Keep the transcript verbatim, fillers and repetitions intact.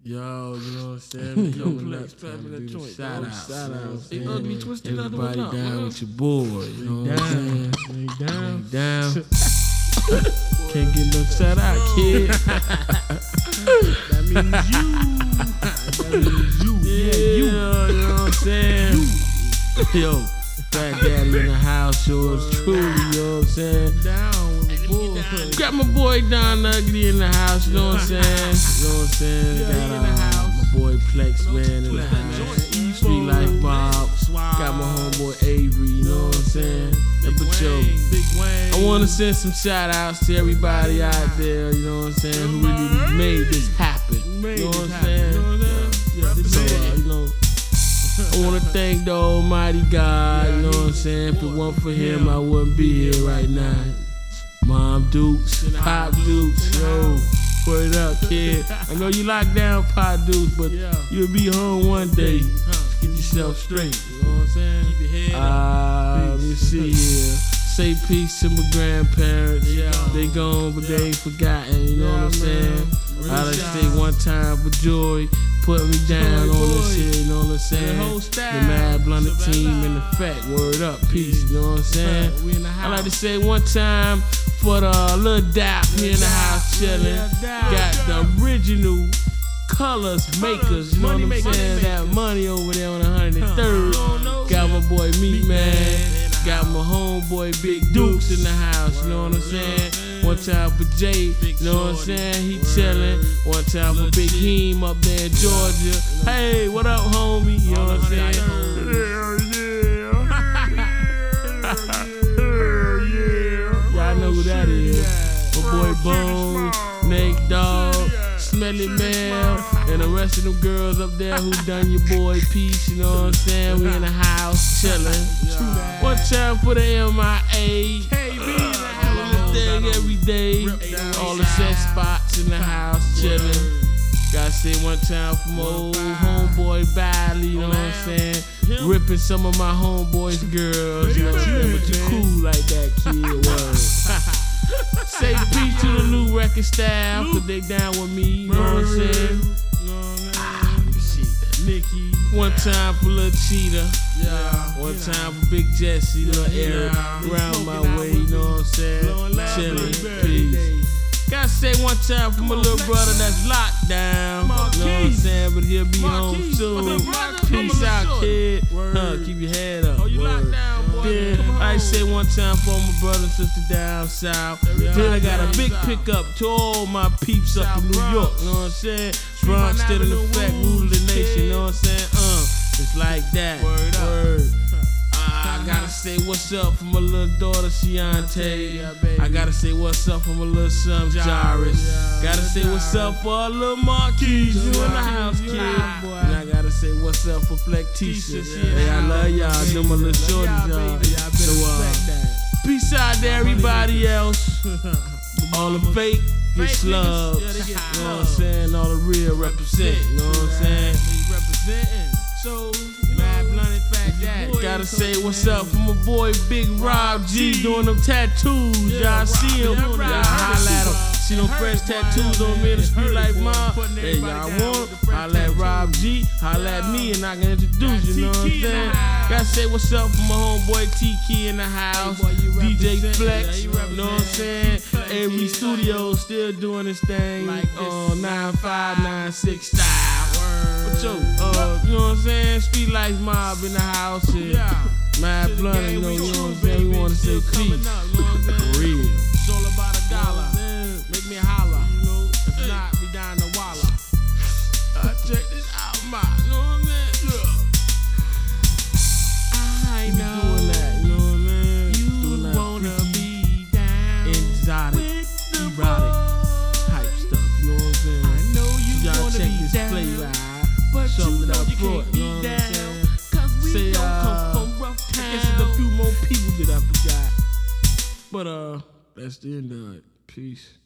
Yo, you know what I'm saying? Coming up, Clapping that joint. Shout out, shout out. They ugly twisted out of Everybody the down top, with your boy. You know what I'm saying? They down. They down. Can't get no shout out, kid. That means you. That means you. Yeah, Yeah, you. you know what I'm saying? Yo, Fat Daddy in the house, yours truly, you know what I'm saying? Down with the bull. Got my boy Don Ugly in the house, you know what I'm saying? You know what I'm saying? Yeah, Got he in the uh, house. my boy Plex Man in the house. Street Life Bob. Got my homeboy Avery, you know what I'm saying? Big But yo, Wayne, Big Wayne. I want to send some shout outs to everybody out there, you know what I'm saying, who really made this happen. Made You know this what I'm happen, saying? you know what I'm saying? Yeah, so, uh, you know, I want to thank the Almighty God, you know what I'm saying? If it weren't for Him, I wouldn't be here right now. Mom Dukes, Pop Dukes, yo, word up, kid. I know you locked down, Pop Dukes, but you'll be home one day. Get yourself straight, you know what I'm saying? Keep your head up. Ah, uh, let me see here. Say peace to my grandparents. Yeah. They gone, but they ain't forgotten, you know what I'm saying? I like to say one time for Joy, put me down on this shit, you know what I'm saying? The Mad Blunted team in effect, word up, peace, you know what I'm saying? I like to say one time for the Lil Dap here in the house chillin'. Got the original Colors Makers, you know what I'm saying? That money over there on one hundred third. Got my boy Meat Man. Got my homeboy Big Dukes in the house, you know what I'm saying? One time for Jay, you know what I'm saying? He chillin'. One time for Big Heem up there in Georgia. Hey, what up, homie? You know what I'm saying? Yeah, yeah. Y'all know who that is. My boy Bone, Nate Dogg, Smelly Mel, and the rest of them girls up there who done your boy peace, you know what I'm saying? We in the house chillin'. One time for the M I A, having this thing every day. All the set spots in the house chillin'. Gotta say one time for my old homeboy Bally, you know what I'm saying? Ripping some of my homeboys' girls, you know what I'm saying? But you cool like that, kid, word. Say peace to the new record staff, cause they down with me, you know what I'm saying? Ah, shit. Nikki. One time for Lil Cheetah. Yeah. One time for Big Jesse, Lil Eric. Round my way, you know what I'm saying? Chillin', peace. Gotta say one time for my little brother that's locked down. You know what I'm saying? But he'll be home soon. Peace out, kid. Huh, keep your head up. Oh, you locked down, boy. Yeah, I say one time for my brother and sister down south. Then I got a big pickup to all my peeps up in New York. You know what I'm saying? Bronx still in effect, rule of the nation. You know what I'm saying? Uh, it's like that. Word up. Word. I gotta say what's up for my little daughter Shiante. I gotta say what's up for my little son Jairus. Gotta say what's up for our little Marquise, you in the house, kid. And I gotta say what's up for Fleck T-shirts. Hey, I love y'all, them my little shorties, y'all. So uh, peace out to everybody else. All the fake get slubbed. You know what I'm saying? All the real represent. You know what I'm saying? Representing. So, Mad Blunted Fat Daddy. Gotta say what's up for my boy Big Rob G doing them tattoos. Y'all see him? Y'all holla at him. See them fresh tattoos on me in the Street Life Mob? Hey, y'all want them? Holla at Rob G, holla at me, and I can introduce you. You know what I'm saying? Gotta say what's up for my homeboy T Key in the house. D J Flex. You know what I'm saying? Every studio still doing this thing on nine five nine six style. But yo, uh, you know what I'm saying? Street Life Mob in the house and Mad Blunt, you know, you know what I'm saying? We wanna say peace. For real. It's all about a dollar. Make me holler. You know, if not, be down to Walla. Uh, check this out, ma. You know what I'm saying? I know. Doing that, you know what I'm saying? You Doing that wanna be down. exotic, erotic type stuff, you know what I'm saying? I know you Y'all wanna check be this down. play ride. But Something you know that I you brought, can't you know be what I'm down. saying? Cause we Say, don't uh, come from rough I town. guess there's a few more people that I forgot. But uh, that's the end of it. Peace.